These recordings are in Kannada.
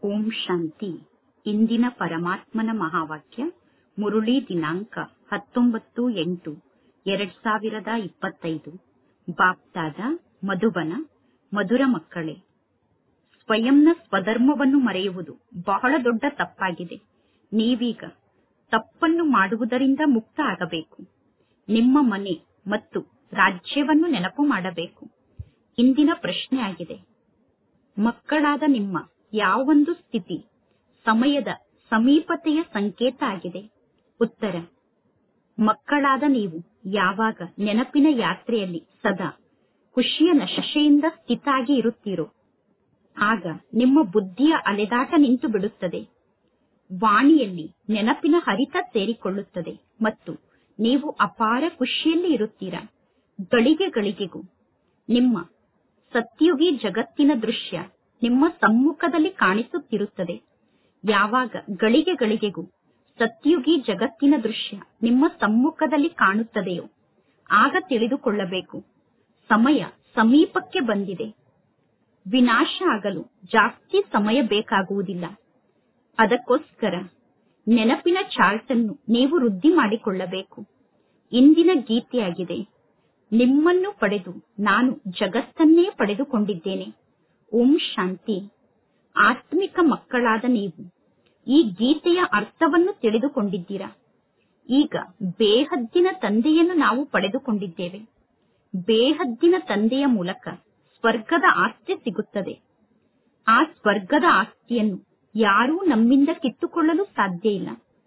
ಓಂ ಶಾಂತಿ. ಇಂದಿನ ಪರಮಾತ್ಮನ ಮಹಾವಾಕ್ಯ ಮುರುಳಿ ದಿನಾಂಕ 19/8/2025. ಬಾಪ್ದಾದ ಮಧುಬನ. ಮಧುರ ಮಕ್ಕಳೇ, ಸ್ವಯಂನ ಸ್ವಧರ್ಮವನ್ನು ಮರೆಯುವುದು ಬಹಳ ದೊಡ್ಡ ತಪ್ಪಾಗಿದೆ. ನೀವೀಗ ತಪ್ಪನ್ನು ಮಾಡುವುದರಿಂದ ಮುಕ್ತ ಆಗಬೇಕು. ನಿಮ್ಮ ಮನೆ ಮತ್ತು ರಾಜ್ಯವನ್ನು ನೆನಪು ಮಾಡಬೇಕು. ಇಂದಿನ ಪ್ರಶ್ನೆ ಆಗಿದೆ, ಮಕ್ಕಳಾದ ನಿಮ್ಮ ಯಾವೊಂದು ಸ್ಥಿತಿ ಸಮಯದ ಸಮೀಪತೆಯ ಸಂಕೇತ ಆಗಿದೆ? ಉತ್ತರ: ಮಕ್ಕಳಾದ ನೀವು ಯಾವಾಗ ನೆನಪಿನ ಯಾತ್ರೆಯಲ್ಲಿ ಸದಾ ಖುಷಿಯ ನಶೆಯಿಂದ ಸ್ಥಿತಾಗಿ ಇರುತ್ತೀರೋ ಆಗ ನಿಮ್ಮ ಬುದ್ಧಿಯ ಅಲೆದಾಟ ನಿಂತು ಬಿಡುತ್ತದೆ. ವಾಣಿಯಲ್ಲಿ ನೆನಪಿನ ಹರಿತ ಸೇರಿಕೊಳ್ಳುತ್ತದೆ ಮತ್ತು ನೀವು ಅಪಾರ ಖುಷಿಯಲ್ಲಿ ಇರುತ್ತೀರಾ. ಗಳಿಗೆ ಗಳಿಗೆಗೂ ನಿಮ್ಮ ಸತ್ಯುಗಿ ಜಗತ್ತಿನ ದೃಶ್ಯ ನಿಮ್ಮ ಸಮ್ಮುಖದಲ್ಲಿ ಕಾಣಿಸುತ್ತಿರುತ್ತದೆ. ಯಾವಾಗ ಗಳಿಗೆ ಗಳಿಗೆಗೂ ಸತ್ಯುಗಿ ಜಗತ್ತಿನ ದೃಶ್ಯ ನಿಮ್ಮ ಸಮ್ಮುಖದಲ್ಲಿ ಕಾಣುತ್ತದೆಯೋ ಆಗ ತಿಳಿದುಕೊಳ್ಳಬೇಕು, ಸಮಯ ಸಮೀಪಕ್ಕೆ ಬಂದಿದೆ. ವಿನಾಶ ಆಗಲು ಜಾಸ್ತಿ ಸಮಯ ಬೇಕಾಗುವುದಿಲ್ಲ. ಅದಕ್ಕೋಸ್ಕರ ನೆನಪಿನ ಚಾರ್ಟ್ ಅನ್ನು ನೀವು ವೃದ್ಧಿ ಮಾಡಿಕೊಳ್ಳಬೇಕು. ಇಂದಿನ ಗೀತೆಯಾಗಿದೆ, ನಿಮ್ಮನ್ನು ಪಡೆದು ನಾನು ಜಗತ್ತನ್ನೇ ಪಡೆದುಕೊಂಡಿದ್ದೇನೆ. ಓಂ ಶಾಂತಿ. ಆತ್ಮಿಕ ಮಕ್ಕಳಾದ ನೀವು ಈ ಗೀತೆಯ ಅರ್ಥವನ್ನು ತಿಳಿದುಕೊಂಡಿದ್ದೀರಾ. ಈಗ ಬೇಹದ್ದಿನ ತಂದೆಯನ್ನು ನಾವು ಪಡೆದುಕೊಂಡಿದ್ದೇವೆ. ಬೇಹದ್ದಿನ ತಂದೆಯ ಮೂಲಕ ಸ್ವರ್ಗದ ಆಸ್ತಿ ಸಿಗುತ್ತದೆ. ಆ ಸ್ವರ್ಗದ ಆಸ್ತಿಯನ್ನು ಯಾರೂ ನಮ್ಮಿಂದ ಕಿತ್ತುಕೊಳ್ಳಲು ಸಾಧ್ಯ ಇಲ್ಲ.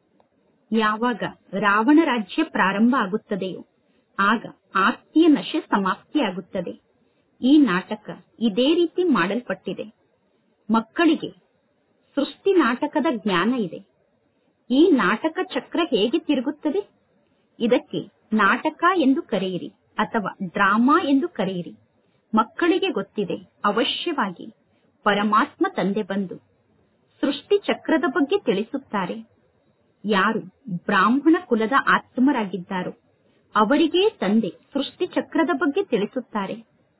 ಯಾವಾಗ ರಾವಣ ರಾಜ್ಯ ಪ್ರಾರಂಭ ಆಗುತ್ತದೆಯೋ ಆಗ ಆಸ್ತಿಯ ನಶೆ ಸಮಾಪ್ತಿಯಾಗುತ್ತದೆ. ಈ ನಾಟಕ ಇದೇ ರೀತಿ ಮಾಡಲ್ಪಟ್ಟಿದೆ. ಮಕ್ಕಳಿಗೆ ಸೃಷ್ಟಿ ನಾಟಕದ ಜ್ಞಾನ ಇದೆ. ಈ ನಾಟಕ ಚಕ್ರ ಹೇಗೆ ತಿರುಗುತ್ತದೆ? ಇದಕ್ಕೆ ನಾಟಕ ಎಂದು ಕರೆಯಿರಿ ಅಥವಾ ಡ್ರಾಮಾ ಎಂದು ಕರೆಯಿರಿ. ಮಕ್ಕಳಿಗೆ ಗೊತ್ತಿದೆ, ಅವಶ್ಯವಾಗಿ ಪರಮಾತ್ಮ ತಂದೆ ಬಂದು ಸೃಷ್ಟಿ ಚಕ್ರದ ಬಗ್ಗೆ ತಿಳಿಸುತ್ತಾರೆ. ಯಾರು ಬ್ರಾಹ್ಮಣ ಕುಲದ ಆತ್ಮರಾಗಿದ್ದಾರೋ ಅವರಿಗೇ ತಂದೆ ಸೃಷ್ಟಿ ಚಕ್ರದ ಬಗ್ಗೆ ತಿಳಿಸುತ್ತಾರೆ.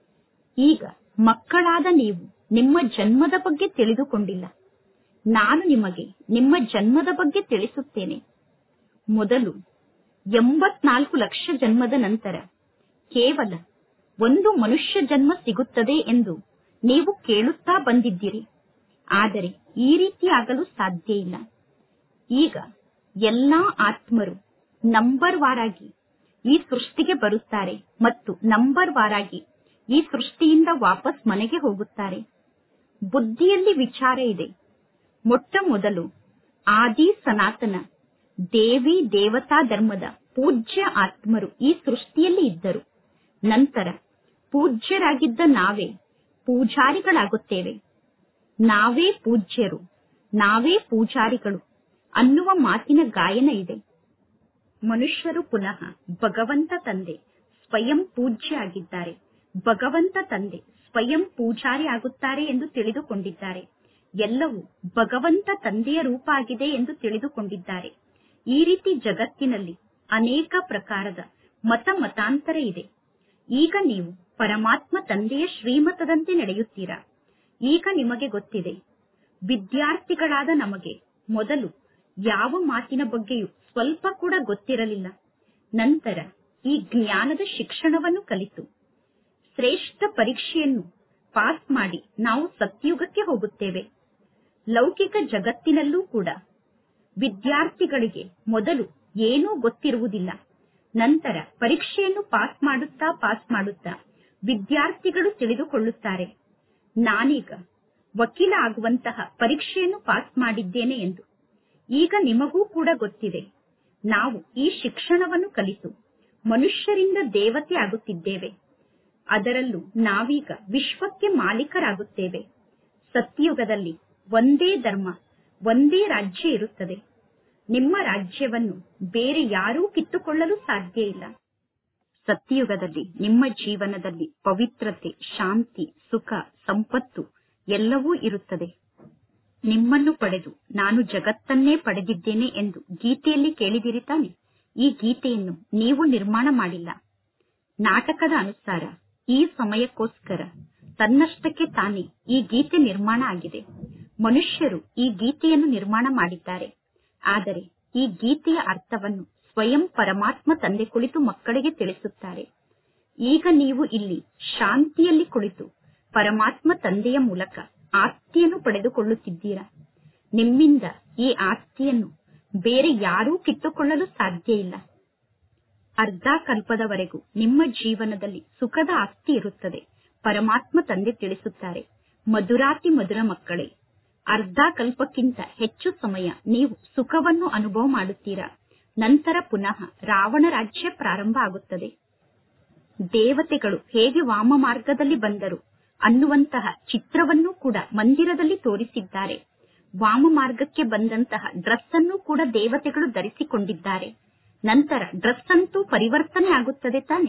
ಈಗ ಮಕ್ಕಳಾದ ನೀವು ನಿಮ್ಮ ಜನ್ಮದ ಬಗ್ಗೆ ತಿಳಿದುಕೊಂಡಿಲ್ಲ. ನಾನು ನಿಮಗೆ ನಿಮ್ಮ ಜನ್ಮದ ಬಗ್ಗೆ ತಿಳಿಸುತ್ತೇನೆ. ಮೊದಲು 84 ಲಕ್ಷ ಜನ್ಮದ ನಂತರ ಕೇವಲ ಒಂದು ಮನುಷ್ಯ ಜನ್ಮ ಸಿಗುತ್ತದೆ ಎಂದು ನೀವು ಕೇಳುತ್ತಾ ಬಂದಿದ್ದೀರಿ. ಆದರೆ ಈ ರೀತಿ ಆಗಲು ಸಾಧ್ಯ ಇಲ್ಲ. ಈಗ ಎಲ್ಲಾ ಆತ್ಮರು ನಂಬರ್ ವಾರಾಗಿ ಈ ಸೃಷ್ಟಿಗೆ ಬರುತ್ತಾರೆ ಮತ್ತು ನಂಬರ್ ವಾರಾಗಿ ಈ ಸೃಷ್ಟಿಯಿಂದ ವಾಪಸ್ ಮನೆಗೆ ಹೋಗುತ್ತಾರೆ. ಬುದ್ಧಿಯಲ್ಲಿ ವಿಚಾರ ಇದೆ, ಮೊಟ್ಟ ಮೊದಲು ಆದಿ ಸನಾತನ ದೇವಿ ದೇವತಾ ಧರ್ಮದ ಪೂಜ್ಯ ಆತ್ಮರು ಈ ಸೃಷ್ಟಿಯಲ್ಲಿ ಇದ್ದರು. ನಂತರ ಪೂಜ್ಯರಾಗಿದ್ದ ನಾವೇ ಪೂಜಾರಿಗಳಾಗುತ್ತೇವೆ. ನಾವೇ ಪೂಜ್ಯರು, ನಾವೇ ಪೂಜಾರಿಗಳು ಅನ್ನುವ ಮಾತಿನ ಗಾಯನ ಇದೆ. ಮನುಷ್ಯರು ಪುನಃ ಭಗವಂತ ತಂದೆ ಸ್ವಯಂ ಪೂಜ್ಯ ಆಗಿದ್ದಾರೆ, ಭಗವಂತ ತಂದೆ ಸ್ವಯಂ ಪೂಜಾರಿ ಆಗುತ್ತಾರೆ ಎಂದು ತಿಳಿದುಕೊಂಡಿದ್ದಾರೆ. ಎಲ್ಲವೂ ಭಗವಂತ ತಂದೆಯ ರೂಪ ಆಗಿದೆ ಎಂದು ತಿಳಿದುಕೊಂಡಿದ್ದಾರೆ. ಈ ರೀತಿ ಜಗತ್ತಿನಲ್ಲಿ ಅನೇಕ ಪ್ರಕಾರದ ಮತಾಂತರ ಇದೆ. ಈಗ ನೀವು ಪರಮಾತ್ಮ ತಂದೆಯ ಶ್ರೀಮತದಂತೆ ನಡೆಯುತ್ತೀರಾ. ಈಗ ನಿಮಗೆ ಗೊತ್ತಿದೆ, ವಿದ್ಯಾರ್ಥಿಗಳಾದ ನಮಗೆ ಮೊದಲು ಯಾವ ಮಾತಿನ ಬಗ್ಗೆಯೂ ಸ್ವಲ್ಪ ಕೂಡ ಗೊತ್ತಿರಲಿಲ್ಲ. ನಂತರ ಈ ಜ್ಞಾನದ ಶಿಕ್ಷಣವನ್ನು ಕಲಿತು ಶ್ರೇಷ್ಠ ಪರೀಕ್ಷೆಯನ್ನು ಪಾಸ್ ಮಾಡಿ ನಾವು ಸತ್ಯುಗಕ್ಕೆ ಹೋಗುತ್ತೇವೆ. ಲೌಕಿಕ ಜಗತ್ತಿನಲ್ಲೂ ಕೂಡ ವಿದ್ಯಾರ್ಥಿಗಳಿಗೆ ಮೊದಲು ಏನೂ ಗೊತ್ತಿರುವುದಿಲ್ಲ. ನಂತರ ಪರೀಕ್ಷೆಯನ್ನು ಪಾಸ್ ಮಾಡುತ್ತಾ ವಿದ್ಯಾರ್ಥಿಗಳು ತಿಳಿದುಕೊಳ್ಳುತ್ತಾರೆ, ನಾನೀಗ ವಕೀಲ ಆಗುವಂತಹ ಪರೀಕ್ಷೆಯನ್ನು ಪಾಸ್ ಮಾಡಿದ್ದೇನೆ ಎಂದು. ಈಗ ನಿಮಗೂ ಕೂಡ ಗೊತ್ತಿದೆ, ನಾವು ಈ ಶಿಕ್ಷಣವನ್ನು ಕಲಿತು ಮನುಷ್ಯರಿಂದ ದೇವತೆ ಆಗುತ್ತಿದ್ದೇವೆ. ಅದರಲ್ಲೂ ನಾವೀಗ ವಿಶ್ವಕ್ಕೆ ಮಾಲೀಕರಾಗುತ್ತೇವೆ. ಸತ್ಯಯುಗದಲ್ಲಿ ಒಂದೇ ಧರ್ಮ, ಒಂದೇ ರಾಜ್ಯ ಇರುತ್ತದೆ. ನಿಮ್ಮ ರಾಜ್ಯವನ್ನು ಬೇರೆ ಯಾರೂ ಕಿತ್ತುಕೊಳ್ಳಲು ಸಾಧ್ಯ ಇಲ್ಲ. ಸತ್ಯಯುಗದಲ್ಲಿ ನಿಮ್ಮ ಜೀವನದಲ್ಲಿ ಪವಿತ್ರತೆ, ಶಾಂತಿ, ಸುಖ, ಸಂಪತ್ತು ಎಲ್ಲವೂ ಇರುತ್ತದೆ. ನಿಮ್ಮನ್ನು ಪಡೆದು ನಾನು ಜಗತ್ತನ್ನೇ ಪಡೆದಿದ್ದೇನೆ ಎಂದು ಗೀತೆಯಲ್ಲಿ ಕೇಳಿದಿರಿ ತಾನೆ? ಈ ಗೀತೆಯನ್ನು ನೀವು ನಿರ್ಮಾಣ ಮಾಡಿಲ್ಲ. ನಾಟಕದ ಅನುಸಾರ ಈ ಸಮಯಕ್ಕೋಸ್ಕರ ತನ್ನಷ್ಟಕ್ಕೆ ತಾನೇ ಈ ಗೀತೆ ನಿರ್ಮಾಣ ಆಗಿದೆ. ಮನುಷ್ಯರು ಈ ಗೀತೆಯನ್ನು ನಿರ್ಮಾಣ ಮಾಡಿದ್ದಾರೆ. ಆದರೆ ಈ ಗೀತೆಯ ಅರ್ಥವನ್ನು ಸ್ವಯಂ ಪರಮಾತ್ಮ ತಂದೆ ಕುಳಿತು ಮಕ್ಕಳಿಗೆ ತಿಳಿಸುತ್ತಾರೆ. ಈಗ ನೀವು ಇಲ್ಲಿ ಶಾಂತಿಯಲ್ಲಿ ಕುಳಿತು ಪರಮಾತ್ಮ ತಂದೆಯ ಮೂಲಕ ಆಸ್ತಿಯನ್ನು ಪಡೆದುಕೊಳ್ಳುತ್ತಿದ್ದೀರಾ. ನಿಮ್ಮಿಂದ ಈ ಆಸ್ತಿಯನ್ನು ಬೇರೆ ಯಾರೂ ಕಿತ್ತುಕೊಳ್ಳಲು ಸಾಧ್ಯ ಇಲ್ಲ. ಅರ್ಧ ಕಲ್ಪದವರೆಗೂ ನಿಮ್ಮ ಜೀವನದಲ್ಲಿ ಸುಖದ ಆಸ್ತಿ ಇರುತ್ತದೆ. ಪರಮಾತ್ಮ ತಂದೆ ತಿಳಿಸುತ್ತಾರೆ, ಮಧುರಾತಿ ಮಧುರ ಮಕ್ಕಳೇ, ಅರ್ಧ ಕಲ್ಪಕ್ಕಿಂತ ಹೆಚ್ಚು ಸಮಯ ನೀವು ಸುಖವನ್ನು ಅನುಭವ ಮಾಡುತ್ತೀರಾ. ನಂತರ ಪುನಃ ರಾವಣ ರಾಜ್ಯ ಪ್ರಾರಂಭ ಆಗುತ್ತದೆ. ದೇವತೆಗಳು ಹೇಗೆ ವಾಮ ಮಾರ್ಗದಲ್ಲಿ ಬಂದರು ಅನ್ನುವಂತಹ ಚಿತ್ರವನ್ನು ಕೂಡ ಮಂದಿರದಲ್ಲಿ ತೋರಿಸಿದ್ದಾರೆ. ವಾಮ ಮಾರ್ಗಕ್ಕೆ ಬಂದಂತಹ ಡ್ರೆಸ್ ಅನ್ನು ಕೂಡ ದೇವತೆಗಳು ಧರಿಸಿಕೊಂಡಿದ್ದಾರೆ. ನಂತರ ಡ್ರೆಸ್ ಅಂತೂ ಪರಿವರ್ತನೆ ಆಗುತ್ತದೆ ತಾನೆ.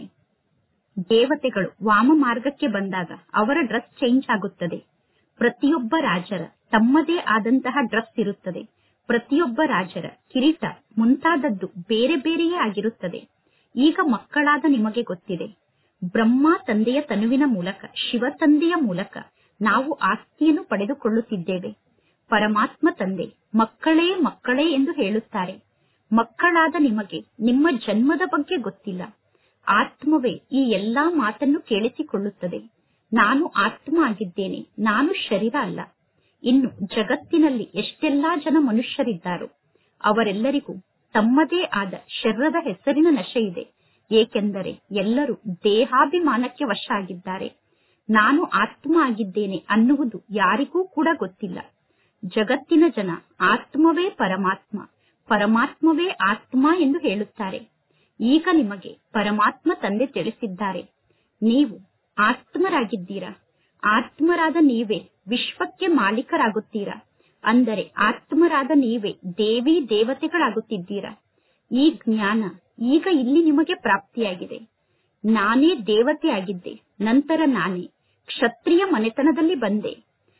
ದೇವತೆಗಳು ವಾಮ ಮಾರ್ಗಕ್ಕೆ ಬಂದಾಗ ಅವರ ಡ್ರೆಸ್ ಚೇಂಜ್ ಆಗುತ್ತದೆ. ಪ್ರತಿಯೊಬ್ಬ ರಾಜರ ತಮ್ಮದೇ ಆದಂತಹ ಡ್ರೆಸ್ ಇರುತ್ತದೆ. ಪ್ರತಿಯೊಬ್ಬ ರಾಜರ ಕಿರೀಟ ಮುಂತಾದದ್ದು ಬೇರೆ ಬೇರೆಯೇ ಆಗಿರುತ್ತದೆ. ಈಗ ಮಕ್ಕಳಾದ ನಿಮಗೆ ಗೊತ್ತಿದೆ, ಬ್ರಹ್ಮ ತಂದೆಯ ತನುವಿನ ಮೂಲಕ, ಶಿವ ತಂದೆಯ ಮೂಲಕ ನಾವು ಆಸ್ತಿಯನ್ನು ಪಡೆದುಕೊಳ್ಳುತ್ತಿದ್ದೇವೆ. ಪರಮಾತ್ಮ ತಂದೆ ಮಕ್ಕಳೇ ಮಕ್ಕಳೇ ಎಂದು ಹೇಳುತ್ತಾರೆ. ಮಕ್ಕಳಾದ ನಿಮಗೆ ನಿಮ್ಮ ಜನ್ಮದ ಬಗ್ಗೆ ಗೊತ್ತಿಲ್ಲ. ಆತ್ಮವೇ ಈ ಎಲ್ಲಾ ಮಾತನ್ನು ಕೇಳಿಸಿಕೊಳ್ಳುತ್ತದೆ. ನಾನು ಆತ್ಮ ಆಗಿದ್ದೇನೆ, ನಾನು ಶರೀರ ಅಲ್ಲ. ಇನ್ನು ಜಗತ್ತಿನಲ್ಲಿ ಎಷ್ಟೆಲ್ಲಾ ಜನ ಮನುಷ್ಯರಿದ್ದಾರೋ ಅವರೆಲ್ಲರಿಗೂ ತಮ್ಮದೇ ಆದ ಶರೀರದ ಹೆಸರಿನ ನಶೆ ಇದೆ. ಏಕೆಂದರೆ ಎಲ್ಲರೂ ದೇಹಾಭಿಮಾನಕ್ಕೆ ವಶ ಆಗಿದ್ದಾರೆ. ನಾನು ಆತ್ಮ ಆಗಿದ್ದೇನೆ ಅನ್ನುವುದು ಯಾರಿಗೂ ಕೂಡ ಗೊತ್ತಿಲ್ಲ. ಜಗತ್ತಿನ ಜನ ಆತ್ಮವೇ ಪರಮಾತ್ಮ, ಪರಮಾತ್ಮವೇ ಆತ್ಮ ಎಂದು ಹೇಳುತ್ತಾರೆ. ಈಗ ನಿಮಗೆ ಪರಮಾತ್ಮ ತಂದೆ ತಿಳಿಸಿದ್ದಾರೆ, ನೀವು ಆತ್ಮರಾಗಿದ್ದೀರಾ. ಆತ್ಮರಾದ ನೀವೇ ವಿಶ್ವಕ್ಕೆ ಮಾಲೀಕರಾಗುತ್ತೀರಾ. ಅಂದರೆ ಆತ್ಮರಾದ ನೀವೇ ದೇವಿ ದೇವತೆಗಳಾಗುತ್ತಿದ್ದೀರಾ. ಈ ಜ್ಞಾನ ಈಗ ಇಲ್ಲಿ ನಿಮಗೆ ಪ್ರಾಪ್ತಿಯಾಗಿದೆ. ನಾನೇ ದೇವತೆ ಆಗಿದ್ದೆ, ನಂತರ ನಾನೇ ಕ್ಷತ್ರಿಯ ಮನೆತನದಲ್ಲಿ ಬಂದೆ.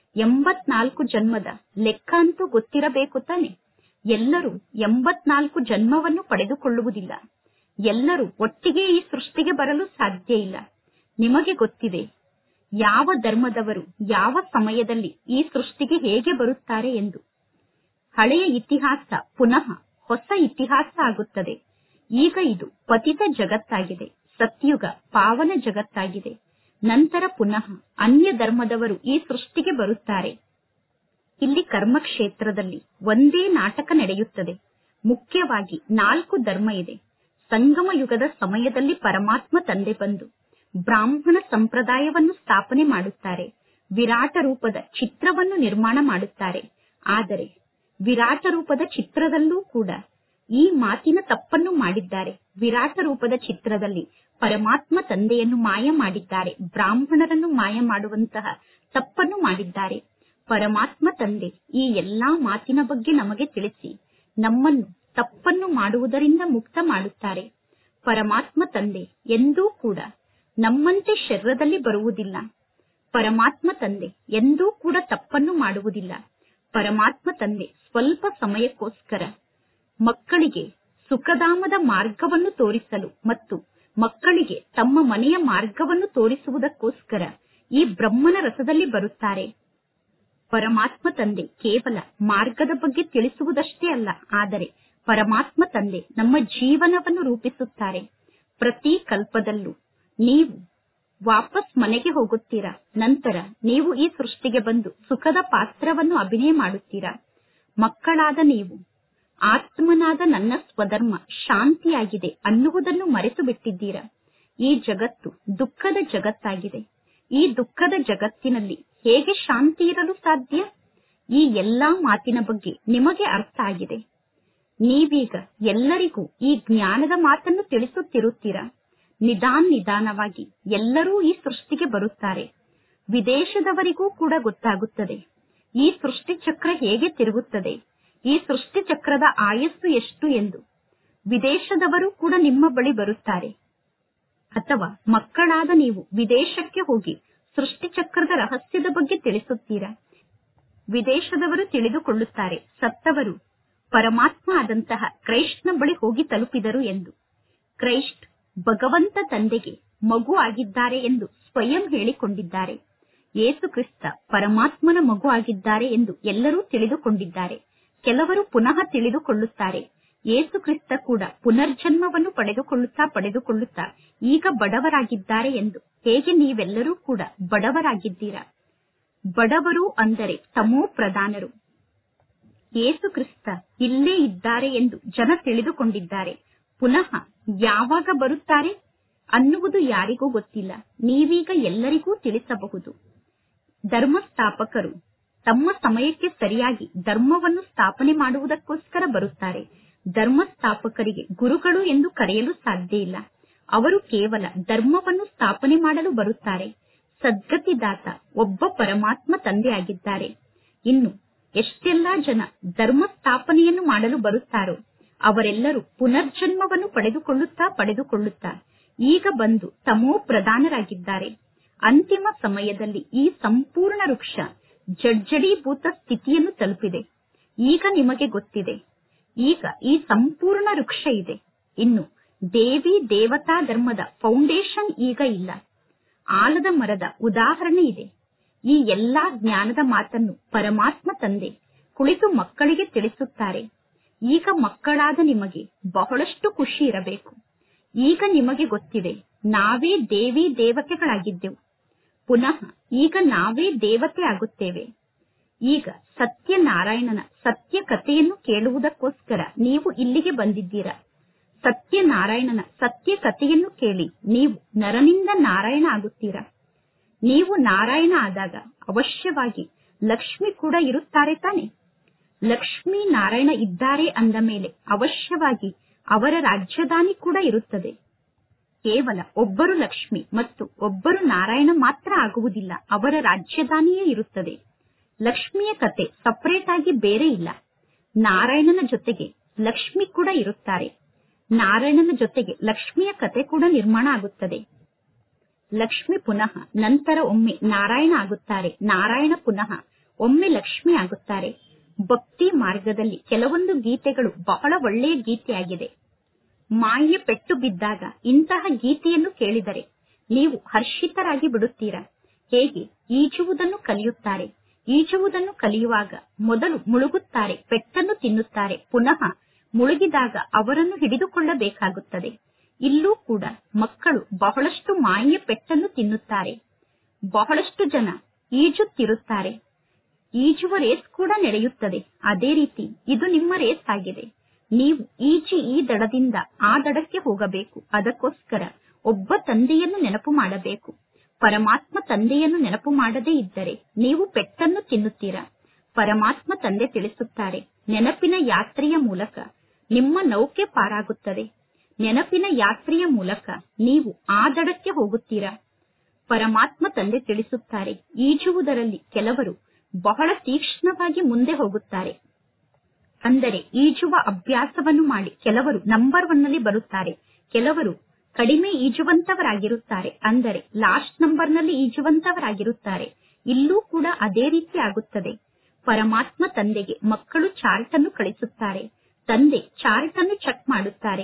84 ಜನ್ಮದ ಲೆಕ್ಕ ಅಂತೂ ಗೊತ್ತಿರಬೇಕು ತಾನೆ. ಎಲ್ಲರೂ 84 ಜನ್ಮವನ್ನು ಪಡೆದುಕೊಳ್ಳುವುದಿಲ್ಲ. ಎಲ್ಲರೂ ಒಟ್ಟಿಗೆ ಈ ಸೃಷ್ಟಿಗೆ ಬರಲು ಸಾಧ್ಯ ಇಲ್ಲ. ನಿಮಗೆ ಗೊತ್ತಿದೆ ಯಾವ ಧರ್ಮದವರು ಯಾವ ಸಮಯದಲ್ಲಿ ಈ ಸೃಷ್ಟಿಗೆ ಹೇಗೆ ಬರುತ್ತಾರೆ ಎಂದು. ಹಳೆಯ ಇತಿಹಾಸ ಪುನಃ ಹೊಸ ಇತಿಹಾಸ ಆಗುತ್ತದೆ. ಈಗ ಇದು ಪತಿತ ಜಗತ್ತಾಗಿದೆ, ಸತ್ಯುಗ ಪಾವನ ಜಗತ್ತಾಗಿದೆ. ನಂತರ ಪುನಃ ಅನ್ಯ ಧರ್ಮದವರು ಈ ಸೃಷ್ಟಿಗೆ ಬರುತ್ತಾರೆ. ಇಲ್ಲಿ ಕರ್ಮಕ್ಷೇತ್ರದಲ್ಲಿ ಒಂದೇ ನಾಟಕ ನಡೆಯುತ್ತದೆ. ಮುಖ್ಯವಾಗಿ 4 ಧರ್ಮ ಇದೆ. ಸಂಗಮ ಯುಗದ ಸಮಯದಲ್ಲಿ ಪರಮಾತ್ಮ ತಂದೆ ಬಂದು ಬ್ರಾಹ್ಮಣ ಸಂಪ್ರದಾಯವನ್ನು ಸ್ಥಾಪನೆ ಮಾಡುತ್ತಾರೆ. ವಿರಾಟ ರೂಪದ ಚಿತ್ರವನ್ನು ನಿರ್ಮಾಣ ಮಾಡುತ್ತಾರೆ. ಆದರೆ ವಿರಾಟ ರೂಪದ ಚಿತ್ರದಲ್ಲೂ ಕೂಡ ಈ ಮಾತಿನ ತಪ್ಪನ್ನು ಮಾಡಿದ್ದಾರೆ. ವಿರಾಟ ರೂಪದ ಚಿತ್ರದಲ್ಲಿ ಪರಮಾತ್ಮ ತಂದೆಯನ್ನು ಮಾಯ ಮಾಡಿದ್ದಾರೆ, ಬ್ರಾಹ್ಮಣರನ್ನು ಮಾಯ ಮಾಡುವಂತಹ ತಪ್ಪನ್ನು ಮಾಡಿದ್ದಾರೆ. ಪರಮಾತ್ಮ ತಂದೆ ಈ ಎಲ್ಲಾ ಮಾತಿನ ಬಗ್ಗೆ ನಮಗೆ ತಿಳಿಸಿ ನಮ್ಮನ್ನು ತಪ್ಪನ್ನು ಮಾಡುವುದರಿಂದ ಮುಕ್ತ ಮಾಡುತ್ತಾರೆ. ಪರಮಾತ್ಮ ತಂದೆ ಎಂದೂ ಕೂಡ ನಮ್ಮಂತೆ ಶರೀರದಲ್ಲಿ ಬರುವುದಿಲ್ಲ. ಪರಮಾತ್ಮ ತಂದೆ ಎಂದೂ ಕೂಡ ತಪ್ಪನ್ನು ಮಾಡುವುದಿಲ್ಲ. ಪರಮಾತ್ಮ ತಂದೆ ಸ್ವಲ್ಪ ಸಮಯಕ್ಕೋಸ್ಕರ ಮಕ್ಕಳಿಗೆ ಸುಖಧಾಮದ ಮಾರ್ಗವನ್ನು ತೋರಿಸಲು ಮತ್ತು ಮಕ್ಕಳಿಗೆ ತಮ್ಮ ಮನೆಯ ಮಾರ್ಗವನ್ನು ತೋರಿಸುವುದಕ್ಕೋಸ್ಕರ ಈ ಬ್ರಹ್ಮನ ರಸದಲ್ಲಿ ಬರುತ್ತಾರೆ. ಪರಮಾತ್ಮ ತಂದೆ ಕೇವಲ ಮಾರ್ಗದ ಬಗ್ಗೆ ತಿಳಿಸುವುದಷ್ಟೇ ಅಲ್ಲ, ಆದರೆ ಪರಮಾತ್ಮ ತಂದೆ ನಮ್ಮ ಜೀವನವನ್ನು ರೂಪಿಸುತ್ತಾರೆ. ಪ್ರತಿ ಕಲ್ಪದಲ್ಲೂ ನೀವು ವಾಪಸ್ ಮನೆಗೆ ಹೋಗುತ್ತೀರಾ. ನಂತರ ನೀವು ಈ ಸೃಷ್ಟಿಗೆ ಬಂದು ಸುಖದ ಪಾತ್ರವನ್ನು ಅಭಿನಯ ಮಾಡುತ್ತೀರಾ. ಮಕ್ಕಳಾದ ನೀವು ಆತ್ಮನಾದ ನನ್ನ ಸ್ವಧರ್ಮ ಶಾಂತಿಯಾಗಿದೆ ಅನ್ನುವುದನ್ನು ಮರೆತು ಬಿಟ್ಟಿದ್ದೀರಾ. ಈ ಜಗತ್ತು ದುಃಖದ ಜಗತ್ತಾಗಿದೆ. ಈ ದುಃಖದ ಜಗತ್ತಿನಲ್ಲಿ ಹೇಗೆ ಶಾಂತಿ ಇರಲು ಸಾಧ್ಯ? ಈ ಎಲ್ಲಾ ಮಾತಿನ ಬಗ್ಗೆ ನಿಮಗೆ ಅರ್ಥ ಆಗಿದೆ. ನೀವೀಗ ಎಲ್ಲರಿಗೂ ಈ ಜ್ಞಾನದ ಮಾತನ್ನು ತಿಳಿಸುತ್ತಿರುತ್ತೀರಾ. ನಿಧಾನವಾಗಿ ಎಲ್ಲರೂ ಈ ಸೃಷ್ಟಿಗೆ ಬರುತ್ತಾರೆ. ವಿದೇಶದವರಿಗೂ ಕೂಡ ಗೊತ್ತಾಗುತ್ತದೆ ಈ ಸೃಷ್ಟಿ ಚಕ್ರ ಹೇಗೆ ತಿರುಗುತ್ತದೆ, ಈ ಸೃಷ್ಟಿ ಚಕ್ರದ ಆಯಸ್ಸು ಎಷ್ಟು ಎಂದು. ವಿದೇಶದವರು ಕೂಡ ನಿಮ್ಮ ಬಳಿ ಬರುತ್ತಾರೆ. ಅಥವಾ ಮಕ್ಕಳಾದ ನೀವು ವಿದೇಶಕ್ಕೆ ಹೋಗಿ ಸೃಷ್ಟಿ ಚಕ್ರದ ರಹಸ್ಯದ ಬಗ್ಗೆ ತಿಳಿಸುತ್ತೀರಾ. ವಿದೇಶದವರು ತಿಳಿದುಕೊಳ್ಳುತ್ತಾರೆ ಸತ್ತವರು ಪರಮಾತ್ಮ ಆದಂತಹ ಕ್ರೈಸ್ಟ್ನ ಬಳಿ ಹೋಗಿ ತಲುಪಿದರು ಎಂದು. ಕ್ರೈಸ್ಟ್ ಭಗವಂತ ತಂದೆಗೆ ಮಗು ಆಗಿದ್ದಾರೆ ಎಂದು ಸ್ವಯಂ ಹೇಳಿಕೊಂಡಿದ್ದಾರೆ. ಯೇಸು ಕ್ರಿಸ್ತ ಪರಮಾತ್ಮನ ಮಗು ಆಗಿದ್ದಾರೆ ಎಂದು ಎಲ್ಲರೂ ತಿಳಿದುಕೊಂಡಿದ್ದಾರೆ. ಕೆಲವರು ಪುನಃ ತಿಳಿದುಕೊಳ್ಳುತ್ತಾರೆ, ಯೇಸು ಕ್ರಿಸ್ತ ಕೂಡ ಪುನರ್ಜನ್ಮವನ್ನು ಪಡೆದುಕೊಳ್ಳುತ್ತಾ ಈಗ ಬಡವರಾಗಿದ್ದಾರೆ ಎಂದು. ಹೇಗೆ ನೀವೆಲ್ಲರೂ ಕೂಡ ಬಡವರಾಗಿದ್ದೀರಾ? ಬಡವರು ಅಂದರೆ ತಮೋ ಪ್ರಧಾನರು. ಯೇಸು ಕ್ರಿಸ್ತ ಇಲ್ಲೇ ಇದ್ದಾರೆ ಎಂದು ಜನ ತಿಳಿದುಕೊಂಡಿದ್ದಾರೆ. ಪುನಃ ಯಾವಾಗ ಬರುತ್ತಾರೆ ಅನ್ನುವುದು ಯಾರಿಗೂ ಗೊತ್ತಿಲ್ಲ. ನೀವೀಗ ಎಲ್ಲರಿಗೂ ತಿಳಿಸಬಹುದು. ಧರ್ಮಸ್ಥಾಪಕರು ತಮ್ಮ ಸಮಯಕ್ಕೆ ಸರಿಯಾಗಿ ಧರ್ಮವನ್ನು ಸ್ಥಾಪನೆ ಮಾಡುವುದಕ್ಕೋಸ್ಕರ ಬರುತ್ತಾರೆ. ಧರ್ಮಸ್ಥಾಪಕರಿಗೆ ಗುರುಗಳು ಎಂದು ಕರೆಯಲು ಸಾಧ್ಯ ಇಲ್ಲ. ಅವರು ಕೇವಲ ಧರ್ಮವನ್ನು ಸ್ಥಾಪನೆ ಮಾಡಲು ಬರುತ್ತಾರೆ. ಸದ್ಗತಿದಾತ ಒಬ್ಬ ಪರಮಾತ್ಮ ತಂದೆಯಾಗಿದ್ದಾರೆ. ಇನ್ನು ಎಷ್ಟೆಲ್ಲಾ ಜನ ಧರ್ಮ ಸ್ಥಾಪನೆಯನ್ನು ಮಾಡಲು ಬರುತ್ತಾರೋ ಅವರೆಲ್ಲರೂ ಪುನರ್ಜನ್ಮವನ್ನು ಪಡೆದುಕೊಳ್ಳುತ್ತಾ ಈಗ ಬಂದು ತಮೋ ಪ್ರಧಾನರಾಗಿದ್ದಾರೆ. ಅಂತಿಮ ಸಮಯದಲ್ಲಿ ಈ ಸಂಪೂರ್ಣ ವೃಕ್ಷ ಜಡ್ಜಡೀಭೂತ ಸ್ಥಿತಿಯನ್ನು ತಲುಪಿದೆ. ಈಗ ನಿಮಗೆ ಗೊತ್ತಿದೆ. ಈಗ ಈ ಸಂಪೂರ್ಣ ವೃಕ್ಷ ಇದೆ. ಇನ್ನು ದೇವಿ ದೇವತಾ ಧರ್ಮದ ಫೌಂಡೇಶನ್ ಈಗ ಇಲ್ಲ. ಆಲದ ಮರದ ಉದಾಹರಣೆ ಇದೆ. ಈ ಎಲ್ಲಾ ಜ್ಞಾನದ ಮಾತನ್ನು ಪರಮಾತ್ಮ ತಂದೆ ಕುಳಿತು ಮಕ್ಕಳಿಗೆ ತಿಳಿಸುತ್ತಾರೆ. ಈಗ ಮಕ್ಕಳಾದ ನಿಮಗೆ ಬಹಳಷ್ಟು ಖುಷಿ ಇರಬೇಕು. ಈಗ ನಿಮಗೆ ಗೊತ್ತಿದೆ, ನಾವೇ ದೇವಿ ದೇವತೆಗಳಾಗಿದ್ದೆವು. ಪುನಃ ಈಗ ನಾವೇ ದೇವತೆ ಆಗುತ್ತೇವೆ. ಈಗ ಸತ್ಯನಾರಾಯಣನ ಸತ್ಯ ಕಥೆಯನ್ನು ಕೇಳುವುದಕ್ಕೋಸ್ಕರ ನೀವು ಇಲ್ಲಿಗೆ ಬಂದಿದ್ದೀರಾ. ಸತ್ಯನಾರಾಯಣನ ಸತ್ಯ ಕಥೆಯನ್ನು ಕೇಳಿ ನೀವು ನರನಿಂದ ನಾರಾಯಣ ಆಗುತ್ತೀರಾ. ನೀವು ನಾರಾಯಣ ಆದಾಗ ಅವಶ್ಯವಾಗಿ ಲಕ್ಷ್ಮಿ ಕೂಡ ಇರುತ್ತಾರೆ ತಾನೆ. ಲಕ್ಷ್ಮೀ ನಾರಾಯಣ ಇದ್ದಾರೆ ಅಂದ ಮೇಲೆ ಅವಶ್ಯವಾಗಿ ಅವರ ರಾಜ್ಯಧಾನಿ ಕೂಡ ಇರುತ್ತದೆ. ಕೇವಲ ಒಬ್ಬರು ಲಕ್ಷ್ಮಿ ಮತ್ತು ಒಬ್ಬರು ನಾರಾಯಣ ಮಾತ್ರ ಆಗುವುದಿಲ್ಲ, ಅವರ ರಾಜ್ಯಧಾನಿಯೇ ಇರುತ್ತದೆ. ಲಕ್ಷ್ಮಿಯ ಕತೆ ಸಪರೇಟ್ ಆಗಿ ಬೇರೆ ಇಲ್ಲ. ನಾರಾಯಣನ ಜೊತೆಗೆ ಲಕ್ಷ್ಮಿ ಕೂಡ ಇರುತ್ತಾರೆ. ನಾರಾಯಣನ ಜೊತೆಗೆ ಲಕ್ಷ್ಮಿಯ ಕತೆ ಕೂಡ ನಿರ್ಮಾಣ ಆಗುತ್ತದೆ. ಲಕ್ಷ್ಮಿ ಪುನಃ ನಂತರ ಒಮ್ಮೆ ನಾರಾಯಣ ಆಗುತ್ತಾರೆ. ನಾರಾಯಣ ಪುನಃ ಒಮ್ಮೆ ಲಕ್ಷ್ಮಿ ಆಗುತ್ತಾರೆ. ಭಕ್ತಿ ಮಾರ್ಗದಲ್ಲಿ ಕೆಲವೊಂದು ಗೀತೆಗಳು ಬಹಳ ಒಳ್ಳೆಯ ಗೀತೆಯಾಗಿದೆ. ಮಾಯೆ ಪೆಟ್ಟು ಬಿದ್ದಾಗ ಇಂತಹ ಗೀತೆಯನ್ನು ಕೇಳಿದರೆ ನೀವು ಹರ್ಷಿತರಾಗಿ ಬಿಡುತ್ತೀರಾ. ಹೇಗೆ ಈಜುವುದನ್ನು ಕಲಿಯುತ್ತಾರೆ. ಈಜುವುದನ್ನು ಕಲಿಯುವಾಗ ಮೊದಲು ಮುಳುಗುತ್ತಾರೆ, ಪೆಟ್ಟನ್ನು ತಿನ್ನುತ್ತಾರೆ. ಪುನಃ ಮುಳುಗಿದಾಗ ಅವರನ್ನು ಹಿಡಿದುಕೊಳ್ಳಬೇಕಾಗುತ್ತದೆ. ಇಲ್ಲೂ ಕೂಡ ಮಕ್ಕಳು ಬಹಳಷ್ಟು ಮಾಯೆಯ ಪೆಟ್ಟನ್ನು ತಿನ್ನುತ್ತಾರೆ. ಬಹಳಷ್ಟು ಜನ ಈಜುತ್ತಿರುತ್ತಾರೆ. ಈಜುವ ರೇಸ್ ಕೂಡ ನಡೆಯುತ್ತದೆ. ಅದೇ ರೀತಿ ಇದು ನಿಮ್ಮ ರೇಸ್ ಆಗಿದೆ. ನೀವು ಈಜಿ ಈ ದಡದಿಂದ ಆ ದಡಕ್ಕೆ ಹೋಗಬೇಕು. ಅದಕ್ಕೋಸ್ಕರ ಒಬ್ಬ ತಂದೆಯನ್ನು ನೆನಪು ಮಾಡಬೇಕು. ಪರಮಾತ್ಮ ತಂದೆಯನ್ನು ನೆನಪು ಮಾಡದೇ ಇದ್ದರೆ ನೀವು ಪೆಟ್ಟನ್ನು ತಿನ್ನುತ್ತೀರಾ. ಪರಮಾತ್ಮ ತಂದೆ ತಿಳಿಸುತ್ತಾರೆ, ನೆನಪಿನ ಯಾತ್ರೆಯ ಮೂಲಕ ನಿಮ್ಮ ನೌಕೆ ಪಾರಾಗುತ್ತದೆ. ನೆನಪಿನ ಯಾತ್ರೆಯ ಮೂಲಕ ನೀವು ಆ ದಡಕ್ಕೆ ಹೋಗುತ್ತೀರಾ. ಪರಮಾತ್ಮ ತಂದೆ ತಿಳಿಸುತ್ತಾರೆ, ಈಜುವುದರಲ್ಲಿ ಕೆಲವರು ಬಹಳ ತೀಕ್ಷ್ಣವಾಗಿ ಮುಂದೆ ಹೋಗುತ್ತಾರೆ. ಅಂದರೆ ಈಜುವ ಅಭ್ಯಾಸವನ್ನು ಮಾಡಿ ಕೆಲವರು ನಂಬರ್ 1 ನಲ್ಲಿ ಬರುತ್ತಾರೆ. ಕೆಲವರು ಕಡಿಮೆ ಈಜುವಂತವರಾಗಿರುತ್ತಾರೆ, ಅಂದರೆ ಲಾಸ್ಟ್ ನಂಬರ್ನಲ್ಲಿ ಈಜುವಂತವರಾಗಿರುತ್ತಾರೆ. ಇಲ್ಲೂ ಕೂಡ ಅದೇ ರೀತಿ ಆಗುತ್ತದೆ. ಪರಮಾತ್ಮ ತಂದೆಗೆ ಮಕ್ಕಳು ಚಾರ್ಟ್ ಅನ್ನು ಕಳಿಸುತ್ತಾರೆ. ತಂದೆ ಚಾರ್ಟ್ ಅನ್ನು ಚೆಕ್ ಮಾಡುತ್ತಾರೆ.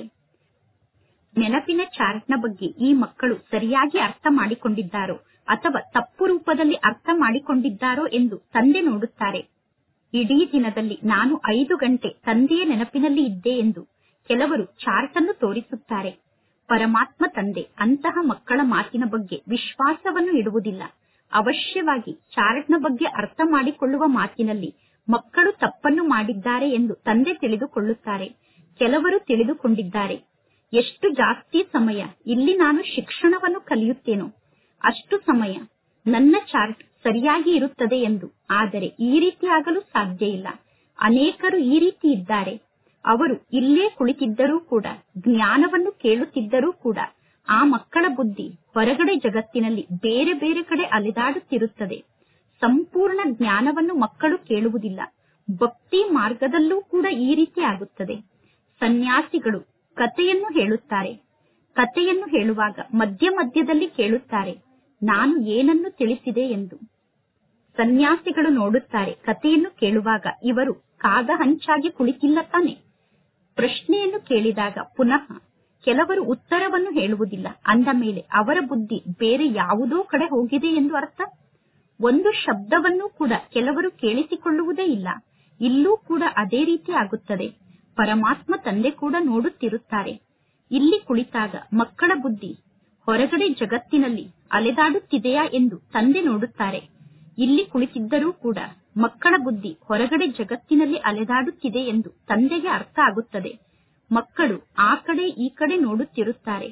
ನೆನಪಿನ ಚಾರ್ಟ್ನ ಬಗ್ಗೆ ಈ ಮಕ್ಕಳು ಸರಿಯಾಗಿ ಅರ್ಥ ಮಾಡಿಕೊಂಡಿದ್ದಾರೋ ಅಥವಾ ತಪ್ಪು ರೂಪದಲ್ಲಿ ಅರ್ಥ ಮಾಡಿಕೊಂಡಿದ್ದಾರೋ ಎಂದು ತಂದೆ ನೋಡುತ್ತಾರೆ. ಇಡೀ ದಿನದಲ್ಲಿ ನಾನು 5 ಗಂಟೆ ತಂದೆಯ ನೆನಪಿನಲ್ಲಿ ಇದ್ದೆ ಎಂದು ಕೆಲವರು ಚಾರ್ಟ್ ಅನ್ನು ತೋರಿಸುತ್ತಾರೆ. ಪರಮಾತ್ಮ ತಂದೆ ಅಂತಹ ಮಕ್ಕಳ ಮಾತಿನ ಬಗ್ಗೆ ವಿಶ್ವಾಸವನ್ನು ಇಡುವುದಿಲ್ಲ. ಅವಶ್ಯವಾಗಿ ಚಾರ್ಟ್ನ ಬಗ್ಗೆ ಅರ್ಥ ಮಾಡಿಕೊಳ್ಳುವ ಮಾತಿನಲ್ಲಿ ಮಕ್ಕಳು ತಪ್ಪನ್ನು ಮಾಡಿದ್ದಾರೆ ಎಂದು ತಂದೆ ತಿಳಿದುಕೊಳ್ಳುತ್ತಾರೆ. ಕೆಲವರು ತಿಳಿದುಕೊಂಡಿದ್ದಾರೆ, ಎಷ್ಟು ಜಾಸ್ತಿ ಸಮಯ ಇಲ್ಲಿ ನಾನು ಶಿಕ್ಷಣವನ್ನು ಕಲಿಯುತ್ತೇನೋ ಅಷ್ಟು ಸಮಯ ನನ್ನ ಚಾರ್ಟ್ ಸರಿಯಾಗಿ ಇರುತ್ತದೆ ಎಂದು. ಆದರೆ ಈ ರೀತಿ ಆಗಲು ಸಾಧ್ಯ ಇಲ್ಲ. ಅನೇಕರು ಈ ರೀತಿ ಇದ್ದಾರೆ. ಅವರು ಇಲ್ಲೇ ಕುಳಿತಿದ್ದರೂ ಕೂಡ, ಜ್ಞಾನವನ್ನು ಕೇಳುತ್ತಿದ್ದರೂ ಕೂಡ ಆ ಮಕ್ಕಳ ಬುದ್ಧಿ ಹೊರಗಡೆ ಜಗತ್ತಿನಲ್ಲಿ ಬೇರೆ ಬೇರೆ ಕಡೆ ಅಲೆದಾಡುತ್ತಿರುತ್ತದೆ. ಸಂಪೂರ್ಣ ಜ್ಞಾನವನ್ನು ಮಕ್ಕಳು ಕೇಳುವುದಿಲ್ಲ. ಭಕ್ತಿ ಮಾರ್ಗದಲ್ಲೂ ಕೂಡ ಈ ರೀತಿ ಆಗುತ್ತದೆ. ಸನ್ಯಾಸಿಗಳು ಕಥೆಯನ್ನು ಹೇಳುತ್ತಾರೆ. ಕಥೆಯನ್ನು ಹೇಳುವಾಗ ಮಧ್ಯ ಮಧ್ಯದಲ್ಲಿ ಕೇಳುತ್ತಾರೆ, ನಾನು ಏನನ್ನು ತಿಳಿಸಿದೆ ಎಂದು. ಸನ್ಯಾಸಿಗಳು ನೋಡುತ್ತಾರೆ, ಕಥೆಯನ್ನು ಕೇಳುವಾಗ ಇವರು ಕಾದ ಹಂಚಾಗಿ ಕುಳಿತಿಲ್ಲ ತಾನೆ. ಪ್ರಶ್ನೆಯನ್ನು ಕೇಳಿದಾಗ ಪುನಃ ಕೆಲವರು ಉತ್ತರವನ್ನು ಹೇಳುವುದಿಲ್ಲ. ಅಂದ ಮೇಲೆ ಅವರ ಬುದ್ಧಿ ಬೇರೆ ಯಾವುದೋ ಕಡೆ ಹೋಗಿದೆ ಎಂದು ಅರ್ಥ. ಒಂದು ಶಬ್ದವನ್ನು ಕೂಡ ಕೆಲವರು ಕೇಳಿಸಿಕೊಳ್ಳುವುದೇ ಇಲ್ಲ. ಇಲ್ಲೂ ಕೂಡ ಅದೇ ರೀತಿ ಆಗುತ್ತದೆ. ಪರಮಾತ್ಮ ತಂದೆ ಕೂಡ ನೋಡುತ್ತಿರುತ್ತಾರೆ. ಇಲ್ಲಿ ಕುಳಿತಾಗ ಮಕ್ಕಳ ಬುದ್ಧಿ ಹೊರಗಡೆ ಜಗತ್ತಿನಲ್ಲಿ ಅಲೆದಾಡುತ್ತಿದೆಯಾ ಎಂದು ತಂದೆ ನೋಡುತ್ತಾರೆ. ಇಲ್ಲಿ ಕುಳಿತಿದ್ದರೂ ಕೂಡ ಮಕ್ಕಳ ಬುದ್ಧಿ ಹೊರಗಡೆ ಜಗತ್ತಿನಲ್ಲಿ ಅಲೆದಾಡುತ್ತಿದೆ ಎಂದು ತಂದೆಗೆ ಅರ್ಥ ಆಗುತ್ತದೆ. ಮಕ್ಕಳು ಆ ಕಡೆ ಈ ಕಡೆ ನೋಡುತ್ತಿರುತ್ತಾರೆ.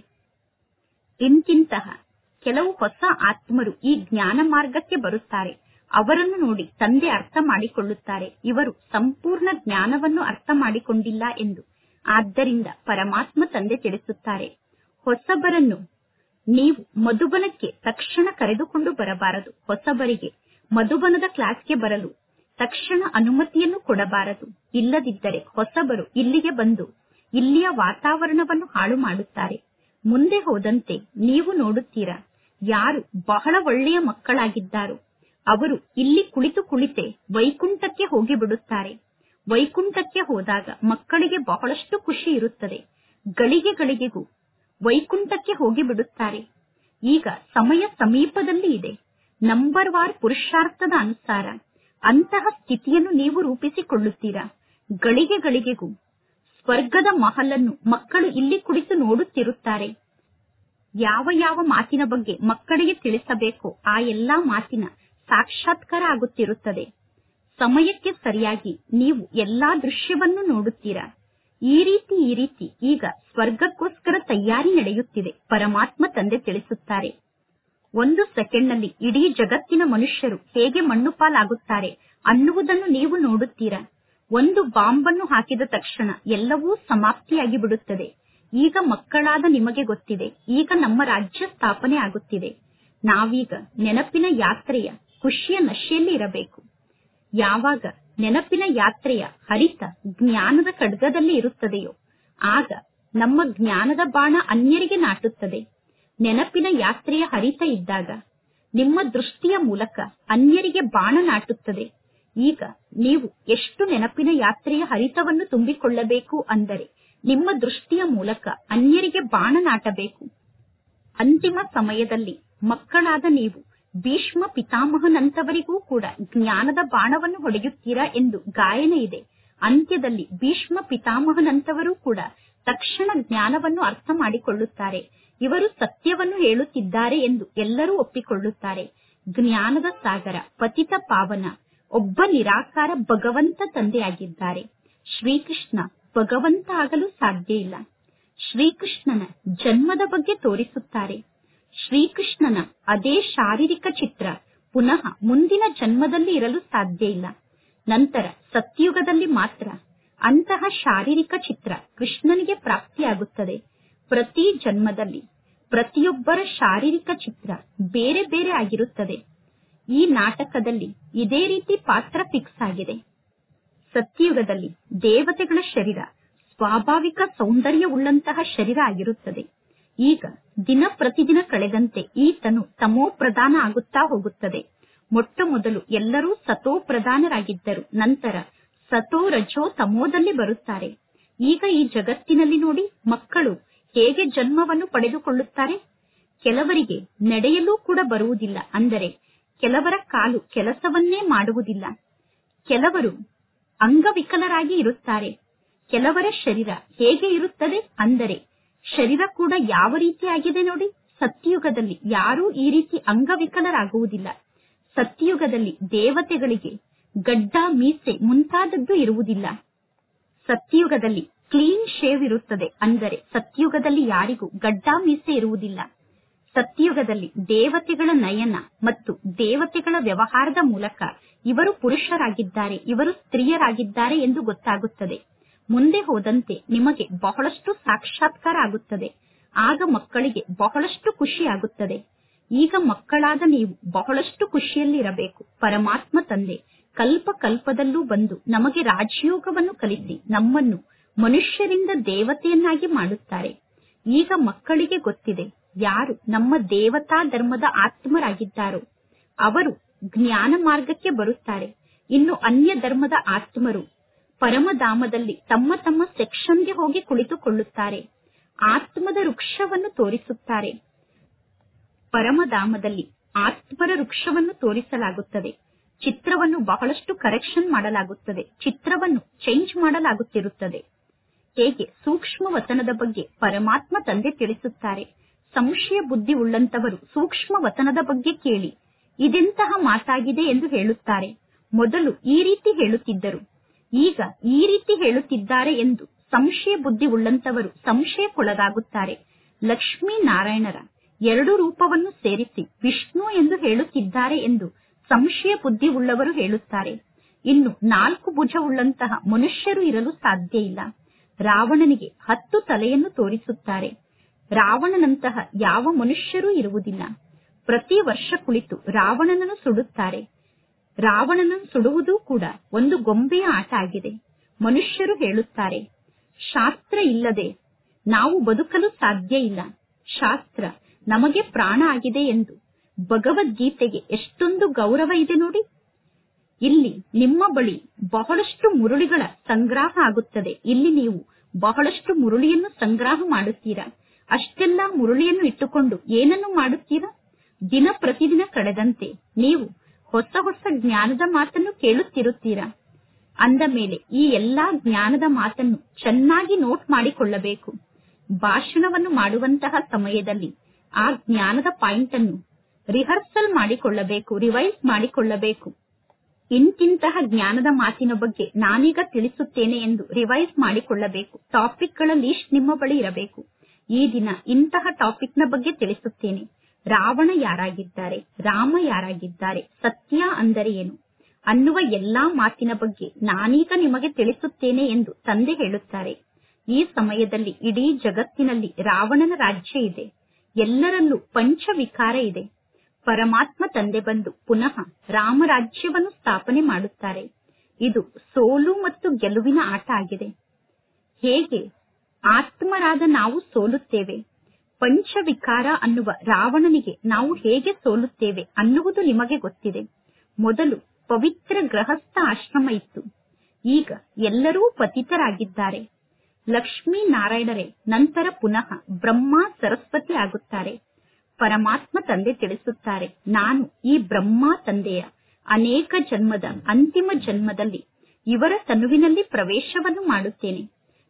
ಇಂತಿಂತಹ ಕೆಲವು ಹೊಸ ಆತ್ಮರು ಈ ಜ್ಞಾನ ಮಾರ್ಗಕ್ಕೆ ಬರುತ್ತಾರೆ. ಅವರನ್ನು ನೋಡಿ ತಂದೆ ಅರ್ಥ ಮಾಡಿಕೊಳ್ಳುತ್ತಾರೆ, ಇವರು ಸಂಪೂರ್ಣ ಜ್ಞಾನವನ್ನು ಅರ್ಥ ಮಾಡಿಕೊಂಡಿಲ್ಲ ಎಂದು. ಆದ್ದರಿಂದ ಪರಮಾತ್ಮ ತಂದೆ ತಿಳಿಸುತ್ತಾರೆ, ಹೊಸಬರನ್ನು ನೀವು ಮಧುಬನಕ್ಕೆ ತಕ್ಷಣ ಕರೆದುಕೊಂಡು ಬರಬಾರದು. ಹೊಸಬರಿಗೆ ಮಧುಬನದ ಕ್ಲಾಸ್ಗೆ ಬರಲು ತಕ್ಷಣ ಅನುಮತಿಯನ್ನು ಕೊಡಬಾರದು. ಇಲ್ಲದಿದ್ದರೆ ಹೊಸಬರು ಇಲ್ಲಿಗೆ ಬಂದು ಇಲ್ಲಿಯ ವಾತಾವರಣವನ್ನು ಹಾಳು ಮಾಡುತ್ತಾರೆ. ಮುಂದೆ ಹೋದಂತೆ ನೀವು ನೋಡುತ್ತೀರಾ, ಯಾರು ಬಹಳ ಒಳ್ಳೆಯ ಮಕ್ಕಳಾಗಿದ್ದಾರೋ ಅವರು ಇಲ್ಲಿ ಕುಳಿತೆ ವೈಕುಂಠಕ್ಕೆ ಹೋಗಿಬಿಡುತ್ತಾರೆ. ವೈಕುಂಠಕ್ಕೆ ಹೋದಾಗ ಮಕ್ಕಳಿಗೆ ಬಹಳಷ್ಟು ಖುಷಿ ಇರುತ್ತದೆ. ಗಳಿಗೆಗೂ ವೈಕುಂಠಕ್ಕೆ ಹೋಗಿಬಿಡುತ್ತಾರೆ. ಈಗ ಸಮಯ ಸಮೀಪದಲ್ಲಿ ಇದೆ. ನಂಬರ್ ವಾರ್ ಪುರುಷಾರ್ಥದ ಅನುಸಾರ ಅಂತಹ ಸ್ಥಿತಿಯನ್ನು ನೀವು ರೂಪಿಸಿಕೊಳ್ಳುತ್ತೀರಾ. ಗಳಿಗೆಗೂ ಸ್ವರ್ಗದ ಮಹಲನ್ನು ಮಕ್ಕಳು ಇಲ್ಲಿ ಕುಳಿತು ನೋಡುತ್ತಿರುತ್ತಾರೆ. ಯಾವ ಯಾವ ಮಾತಿನ ಬಗ್ಗೆ ಮಕ್ಕಳಿಗೆ ತಿಳಿಸಬೇಕೋ ಆ ಎಲ್ಲಾ ಮಾತಿನ ಸಾಕ್ಷಾತ್ಕಾರ ಆಗುತ್ತಿರುತ್ತದೆ. ಸಮಯಕ್ಕೆ ಸರಿಯಾಗಿ ನೀವು ಎಲ್ಲಾ ದೃಶ್ಯವನ್ನು ನೋಡುತ್ತೀರಾ. ಈ ರೀತಿ ಈಗ ಸ್ವರ್ಗಕ್ಕೋಸ್ಕರ ತಯಾರಿ ನಡೆಯುತ್ತಿದೆ. ಪರಮಾತ್ಮ ತಂದೆ ತಿಳಿಸುತ್ತಾರೆ, ಒಂದು ಸೆಕೆಂಡ್ನಲ್ಲಿ ಇಡೀ ಜಗತ್ತಿನ ಮನುಷ್ಯರು ಹೇಗೆ ಮಣ್ಣು ಪಾಲಾಗುತ್ತಾರೆ ಅನ್ನುವುದನ್ನು ನೀವು ನೋಡುತ್ತೀರಾ. ಒಂದು ಬಾಂಬನ್ನು ಹಾಕಿದ ತಕ್ಷಣ ಎಲ್ಲವೂ ಸಮಾಪ್ತಿಯಾಗಿ ಬಿಡುತ್ತದೆ. ಈಗ ಮಕ್ಕಳಾದ ನಿಮಗೆ ಗೊತ್ತಿದೆ, ಈಗ ನಮ್ಮ ರಾಜ್ಯ ಸ್ಥಾಪನೆ ಆಗುತ್ತಿದೆ. ನಾವೀಗ ನೆನಪಿನ ಯಾತ್ರೆಯ ಖುಷಿಯ ನಶೆಯಲ್ಲಿ ಇರಬೇಕು. ಯಾವಾಗ ನೆನಪಿನ ಯಾತ್ರೆಯ ಹರಿತ ಜ್ಞಾನದ ಖಡ್ಗದಲ್ಲಿ ಇರುತ್ತದೆಯೋ ಆಗ ನಮ್ಮ ಜ್ಞಾನದ ಬಾಣ ಅನ್ಯರಿಗೆ ನಾಟುತ್ತದೆ. ನೆನಪಿನ ಯಾತ್ರೆಯ ಹರಿತ ಇದ್ದಾಗ ನಿಮ್ಮ ದೃಷ್ಟಿಯ ಮೂಲಕ ಅನ್ಯರಿಗೆ ಬಾಣ ನಾಟುತ್ತದೆ. ಈಗ ನೀವು ಎಷ್ಟು ನೆನಪಿನ ಯಾತ್ರೆಯ ಹರಿತವನ್ನು ತುಂಬಿಕೊಳ್ಳಬೇಕು ಅಂದರೆ ನಿಮ್ಮ ದೃಷ್ಟಿಯ ಮೂಲಕ ಅನ್ಯರಿಗೆ ಬಾಣ ನಾಟಬೇಕು. ಅಂತಿಮ ಸಮಯದಲ್ಲಿ ಮಕ್ಕಳಾದ ನೀವು ಭೀಷ್ಮ ಪಿತಾಮಹನಂತವರಿಗೂ ಕೂಡ ಜ್ಞಾನದ ಬಾಣವನ್ನು ಹೊಡೆಯುತ್ತೀರಾ ಎಂದು ಗಾಯನ ಇದೆ. ಅಂತ್ಯದಲ್ಲಿ ಭೀಷ್ಮ ಪಿತಾಮಹನಂತವರು ಕೂಡ ತಕ್ಷಣ ಜ್ಞಾನವನ್ನು ಅರ್ಥ ಮಾಡಿಕೊಳ್ಳುತ್ತಾರೆ. ಇವರು ಸತ್ಯವನ್ನು ಹೇಳುತ್ತಿದ್ದಾರೆ ಎಂದು ಎಲ್ಲರೂ ಒಪ್ಪಿಕೊಳ್ಳುತ್ತಾರೆ. ಜ್ಞಾನದ ಸಾಗರ ಪತಿತ ಪಾವನ ಒಬ್ಬ ನಿರಾಕಾರ ಭಗವಂತ ತಂದೆಯಾಗಿದ್ದಾರೆ. ಶ್ರೀಕೃಷ್ಣ ಭಗವಂತ ಆಗಲು ಸಾಧ್ಯ ಇಲ್ಲ. ಶ್ರೀಕೃಷ್ಣನ ಜನ್ಮದ ಬಗ್ಗೆ ತೋರಿಸುತ್ತಾರೆ. ಶ್ರೀಕೃಷ್ಣನ ಅದೇ ಶಾರೀರಿಕ ಚಿತ್ರ ಪುನಃ ಮುಂದಿನ ಜನ್ಮದಲ್ಲಿ ಇರಲು ಸಾಧ್ಯ ಇಲ್ಲ. ನಂತರ ಸತ್ಯುಗದಲ್ಲಿ ಮಾತ್ರ ಅಂತಹ ಶಾರೀರಿಕ ಚಿತ್ರ ಕೃಷ್ಣನಿಗೆ ಪ್ರಾಪ್ತಿಯಾಗುತ್ತದೆ. ಪ್ರತಿ ಜನ್ಮದಲ್ಲಿ ಪ್ರತಿಯೊಬ್ಬರ ಶಾರೀರಿಕ ಚಿತ್ರ ಬೇರೆ ಬೇರೆ ಆಗಿರುತ್ತದೆ. ಈ ನಾಟಕದಲ್ಲಿ ಇದೇ ರೀತಿ ಪಾತ್ರ ಫಿಕ್ಸ್ ಆಗಿದೆ. ಸತ್ಯಯುಗದಲ್ಲಿ ದೇವತೆಗಳ ಶರೀರ ಸ್ವಾಭಾವಿಕ ಸೌಂದರ್ಯವುಳ್ಳಂತಹ ಶರೀರ ಆಗಿರುತ್ತದೆ. ಈಗ ದಿನ ಪ್ರತಿದಿನ ಕಳೆದಂತೆ ಈ ತನು ತಮೋ ಪ್ರಧಾನ ಆಗುತ್ತಾ ಹೋಗುತ್ತದೆ. ಮೊಟ್ಟ ಮೊದಲು ಎಲ್ಲರೂ ಸತೋ ಪ್ರಧಾನರಾಗಿದ್ದರು. ನಂತರ ಸತೋ ರಜೋ ತಮೋದಲ್ಲಿ ಬರುತ್ತಾರೆ. ಈಗ ಈ ಜಗತ್ತಿನಲ್ಲಿ ನೋಡಿ ಮಕ್ಕಳು ಹೇಗೆ ಜನ್ಮವನ್ನು ಪಡೆದುಕೊಳ್ಳುತ್ತಾರೆ. ಕೆಲವರಿಗೆ ನಡೆಯಲು ಕೂಡ ಬರುವುದಿಲ್ಲ, ಅಂದರೆ ಕೆಲವರ ಕಾಲು ಕೆಲಸವನ್ನೇ ಮಾಡುವುದಿಲ್ಲ. ಕೆಲವರು ಅಂಗವಿಕಲರಾಗಿ ಇರುತ್ತಾರೆ. ಕೆಲವರ ಶರೀರ ಹೇಗೆ ಇರುತ್ತದೆ ಅಂದರೆ ಶರೀರ ಕೂಡ ಯಾವ ರೀತಿ ಆಗಿದೆ ನೋಡಿ. ಸತ್ಯಯುಗದಲ್ಲಿ ಯಾರೂ ಈ ರೀತಿ ಅಂಗವಿಕಲರಾಗುವುದಿಲ್ಲ. ಸತ್ಯಯುಗದಲ್ಲಿ ದೇವತೆಗಳಿಗೆ ಗಡ್ಡ ಮೀಸೆ ಮುಂತಾದದ್ದು ಇರುವುದಿಲ್ಲ. ಸತ್ಯಯುಗದಲ್ಲಿ ಕ್ಲೀನ್ ಶೇವ್ ಇರುತ್ತದೆ, ಅಂದರೆ ಸತ್ಯಯುಗದಲ್ಲಿ ಯಾರಿಗೂ ಗಡ್ಡ ಮೀಸೆ ಇರುವುದಿಲ್ಲ. ಸತ್ಯಯುಗದಲ್ಲಿ ದೇವತೆಗಳ ನಯನ ಮತ್ತು ದೇವತೆಗಳ ವ್ಯವಹಾರದ ಮೂಲಕ ಇವರು ಪುರುಷರಾಗಿದ್ದಾರೆ, ಇವರು ಸ್ತ್ರೀಯರಾಗಿದ್ದಾರೆ ಎಂದು ಗೊತ್ತಾಗುತ್ತದೆ. ಮುಂದೆ ಹೋದಂತೆ ನಿಮಗೆ ಬಹಳಷ್ಟು ಸಾಕ್ಷಾತ್ಕಾರ ಆಗುತ್ತದೆ. ಆಗ ಮಕ್ಕಳಿಗೆ ಬಹಳಷ್ಟು ಖುಷಿ ಆಗುತ್ತದೆ. ಈಗ ಮಕ್ಕಳಾದ ನೀವು ಬಹಳಷ್ಟು ಖುಷಿಯಲ್ಲಿ ಇರಬೇಕು. ಪರಮಾತ್ಮ ತಂದೆ ಕಲ್ಪ ಕಲ್ಪದಲ್ಲೂ ಬಂದು ನಮಗೆ ರಾಜಯೋಗವನ್ನು ಕಲಿಸಿ ನಮ್ಮನ್ನು ಮನುಷ್ಯರಿಂದ ದೇವತೆಯನ್ನಾಗಿ ಮಾಡುತ್ತಾರೆ. ಈಗ ಮಕ್ಕಳಿಗೆ ಗೊತ್ತಿದೆ, ಯಾರು ನಮ್ಮ ದೇವತಾ ಧರ್ಮದ ಆತ್ಮರಾಗಿದ್ದಾರೋ ಅವರು ಜ್ಞಾನ ಮಾರ್ಗಕ್ಕೆ ಬರುತ್ತಾರೆ. ಇನ್ನು ಅನ್ಯ ಧರ್ಮದ ಆತ್ಮರು ಪರಮಧಾಮದಲ್ಲಿ ತಮ್ಮ ತಮ್ಮ ಸೆಕ್ಷನ್ಗೆ ಹೋಗಿ ಕುಳಿತುಕೊಳ್ಳುತ್ತಾರೆ. ಆತ್ಮದ ವೃಕ್ಷವನ್ನು ತೋರಿಸುತ್ತಾರೆ. ಪರಮಧಾಮದಲ್ಲಿ ಆತ್ಮರ ವೃಕ್ಷವನ್ನು ತೋರಿಸಲಾಗುತ್ತದೆ. ಚಿತ್ರವನ್ನು ಬಹಳಷ್ಟು ಕರೆಕ್ಷನ್ ಮಾಡಲಾಗುತ್ತದೆ. ಚಿತ್ರವನ್ನು ಚೇಂಜ್ ಮಾಡಲಾಗುತ್ತಿರುತ್ತದೆ. ಹೇಗೆ ಸೂಕ್ಷ್ಮ ವತನದ ಬಗ್ಗೆ ಪರಮಾತ್ಮ ತಂದೆ ತಿಳಿಸುತ್ತಾರೆ. ಸಂಶಯ ಬುದ್ಧಿ ಉಳ್ಳಂತವರು ಸೂಕ್ಷ್ಮ ವತನದ ಬಗ್ಗೆ ಕೇಳಿ ಇದೆಂತಹ ಮಾತಾಗಿದೆ ಎಂದು ಹೇಳುತ್ತಾರೆ. ಮೊದಲು ಈ ರೀತಿ ಹೇಳುತ್ತಿದ್ದರು, ಈಗ ಈ ರೀತಿ ಹೇಳುತ್ತಿದ್ದಾರೆ ಎಂದು ಸಂಶಯ ಬುದ್ಧಿ ಉಳ್ಳಂತವರು ಸಂಶಯಕ್ಕೊಳಗಾಗುತ್ತಾರೆ. ಲಕ್ಷ್ಮೀ ನಾರಾಯಣರ 2 ರೂಪವನ್ನು ಸೇರಿಸಿ ವಿಷ್ಣು ಎಂದು ಹೇಳುತ್ತಿದ್ದಾರೆ ಎಂದು ಸಂಶಯ ಬುದ್ಧಿ ಉಳ್ಳವರು ಹೇಳುತ್ತಾರೆ. ಇನ್ನು 4 ಭುಜವುಳ್ಳಂತಹ ಮನುಷ್ಯರು ಇರಲು ಸಾಧ್ಯ ಇಲ್ಲ. ರಾವಣನಿಗೆ 10 ತಲೆಯನ್ನು ತೋರಿಸುತ್ತಾರೆ. ರಾವಣನಂತಹ ಯಾವ ಮನುಷ್ಯರೂ ಇರುವುದಿಲ್ಲ. ಪ್ರತಿ ವರ್ಷ ಕುಳಿತು ರಾವಣನನ್ನು ಸುಡುತ್ತಾರೆ. ರಾವಣನನ್ನು ಸುಡುವುದೂ ಕೂಡ ಒಂದು ಗೊಂಬೆಯ ಆಟ ಆಗಿದೆ. ಮನುಷ್ಯರು ಹೇಳುತ್ತಾರೆ, ಶಾಸ್ತ್ರ ಇಲ್ಲದೆ ನಾವು ಬದುಕಲು ಸಾಧ್ಯ ಇಲ್ಲ, ಶಾಸ್ತ್ರ ನಮಗೆ ಪ್ರಾಣ ಆಗಿದೆ ಎಂದು. ಭಗವದ್ಗೀತೆಗೆ ಎಷ್ಟೊಂದು ಗೌರವ ಇದೆ ನೋಡಿ. ಇಲ್ಲಿ ನಿಮ್ಮ ಬಳಿ ಬಹಳಷ್ಟು ಮುರುಳಿಗಳ ಸಂಗ್ರಹ ಆಗುತ್ತದೆ. ಇಲ್ಲಿ ನೀವು ಬಹಳಷ್ಟು ಮುರುಳಿಯನ್ನು ಸಂಗ್ರಹ ಮಾಡುತ್ತೀರಾ. ಅಷ್ಟೆಲ್ಲಾ ಮುರುಳಿಯನ್ನು ಇಟ್ಟುಕೊಂಡು ಏನನ್ನು ಮಾಡುತ್ತೀರಾ? ದಿನ ಪ್ರತಿದಿನ ಕಳೆದಂತೆ ನೀವು ಹೊಸ ಹೊಸ ಜ್ಞಾನದ ಮಾತನ್ನು ಕೇಳುತ್ತಿರುತ್ತೀರಾ. ಅಂದ ಮೇಲೆ ಈ ಎಲ್ಲಾ ಜ್ಞಾನದ ಮಾತನ್ನು ಚೆನ್ನಾಗಿ ನೋಟ್ ಮಾಡಿಕೊಳ್ಳಬೇಕು. ಭಾಷಣವನ್ನು ಮಾಡುವಂತಹ ಸಮಯದಲ್ಲಿ ಆ ಜ್ಞಾನದ ಪಾಯಿಂಟ್ ಅನ್ನು ರಿಹರ್ಸಲ್ ಮಾಡಿಕೊಳ್ಳಬೇಕು, ರಿವೈಸ್ ಮಾಡಿಕೊಳ್ಳಬೇಕು. ಇಂತಿಂತಹ ಜ್ಞಾನದ ಮಾತಿನ ಬಗ್ಗೆ ನಾನೀಗ ತಿಳಿಸುತ್ತೇನೆ ಎಂದು ರಿವೈಸ್ ಮಾಡಿಕೊಳ್ಳಬೇಕು. ಟಾಪಿಕ್ಗಳ ಲಿಸ್ಟ್ ನಿಮ್ಮ ಬಳಿ ಇರಬೇಕು. ಈ ದಿನ ಇಂತಹ ಟಾಪಿಕ್ನ ಬಗ್ಗೆ ತಿಳಿಸುತ್ತೇನೆ. ರಾವಣ ಯಾರಾಗಿದ್ದಾರೆ, ರಾಮ ಯಾರಾಗಿದ್ದಾರೆ, ಸತ್ಯ ಅಂದರೆ ಏನು ಅನ್ನುವ ಎಲ್ಲಾ ಮಾತಿನ ಬಗ್ಗೆ ನಾನೀಗ ನಿಮಗೆ ತಿಳಿಸುತ್ತೇನೆ ಎಂದು ತಂದೆ ಹೇಳುತ್ತಾರೆ. ಈ ಸಮಯದಲ್ಲಿ ಇಡೀ ಜಗತ್ತಿನಲ್ಲಿ ರಾವಣನ ರಾಜ್ಯ ಇದೆ. ಎಲ್ಲರಲ್ಲೂ ಪಂಚವಿಕಾರ ಇದೆ. ಪರಮಾತ್ಮ ತಂದೆ ಬಂದು ಪುನಃ ರಾಮರಾಜ್ಯವನ್ನು ಸ್ಥಾಪನೆ ಮಾಡುತ್ತಾರೆ. ಇದು ಸೋಲು ಮತ್ತು ಗೆಲುವಿನ ಆಟ ಆಗಿದೆ. ಹೇಗೆ ಆತ್ಮರಾದ ನಾವು ಸೋಲುತ್ತೇವೆ, ಪಂಚವಿಕಾರ ಅನ್ನುವ ರಾವಣನಿಗೆ ನಾವು ಹೇಗೆ ಸೋಲುತ್ತೇವೆ ಅನ್ನುವುದು ನಿಮಗೆ ಗೊತ್ತಿದೆ. ಮೊದಲು ಪವಿತ್ರ ಗೃಹಸ್ಥ ಆಶ್ರಮ ಇತ್ತು. ಈಗ ಎಲ್ಲರೂ ಪತಿತರಾಗಿದ್ದಾರೆ. ಲಕ್ಷ್ಮೀ ನಾರಾಯಣರೇ ನಂತರ ಪುನಃ ಬ್ರಹ್ಮ ಸರಸ್ವತಿ ಆಗುತ್ತಾರೆ. ಪರಮಾತ್ಮ ತಂದೆ ತಿಳಿಸುತ್ತಾರೆ, ನಾನು ಈ ಬ್ರಹ್ಮ ತಂದೆಯ ಅನೇಕ ಜನ್ಮದ ಅಂತಿಮ ಜನ್ಮದಲ್ಲಿ ಇವರ ತನುವಿನಲ್ಲಿ ಪ್ರವೇಶವನ್ನು ಮಾಡುತ್ತೇನೆ.